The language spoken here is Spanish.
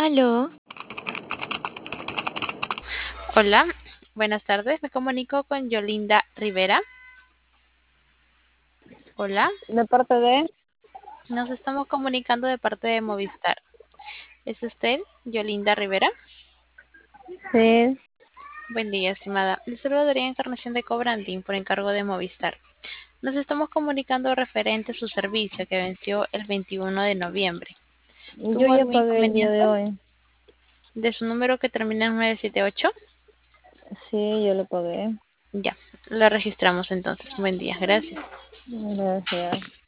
Aló, Hola, buenas tardes. Me comunico con Yolinda Rivera. Hola, De parte de, nos estamos comunicando de parte de Movistar. ¿Es usted Yolinda Rivera? sí, Buen día, estimada. Le saludaría Encarnación de Cobrandín por encargo de Movistar. Nos estamos comunicando referente a su servicio que venció el 21 de noviembre. yo ¿Tuvo ya algún pagué el día inconveniente de hoy. de su número que termina en 978? Sí, yo lo pagué. Ya, lo registramos entonces. Buen día, gracias. Gracias.